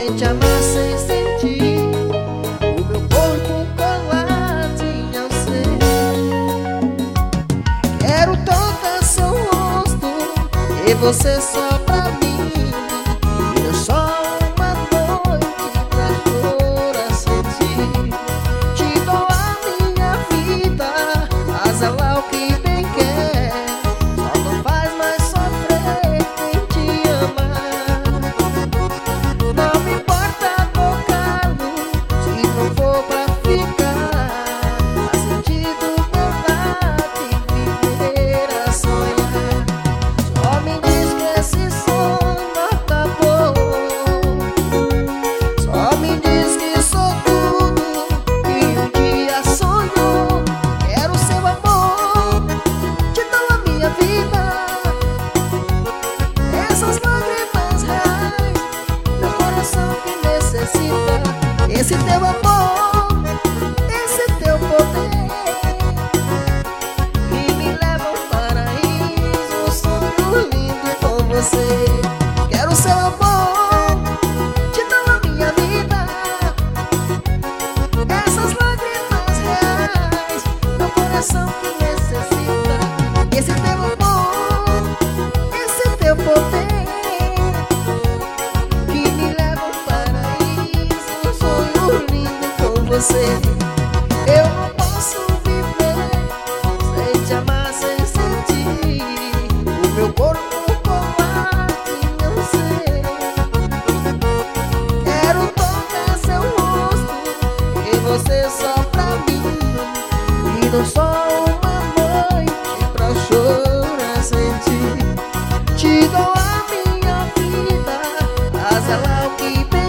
te amar sem sentir o meu corpo colado em você. Quero tocar seu rosto e você só pra mim, e não só uma noite pra chorar sem ti. Te dou a minha vida, faz ela o que bem quer, só não faz mais sofrer quem te ama. Não me importa tocá-lo, se não for pra ficar, faz sentido verdade viver a sonhar. Só me diz que esse sonho acabou, só me diz que sou tudo que um dia sonhou. Quero seu amor, te dou a minha vida, essas lágrimas reais, meu coração que necessita. Esse teu amor, esse teu poder, que me leva ao paraíso, um sonho lindo com você. Quero seu amor, te dou a minha vida, essas lágrimas reais, meu coração que necessita. Esse teu amor, esse teu poder, que me leva ao paraíso, um sonho lindo com você. Eu não posso viver sem te amar, sem sentir o meu corpo colado em você. Quero tocar seu rosto e você só pra mim, e não só uma noite pra chorar sem ti. Te dou a minha vida, faz ela o que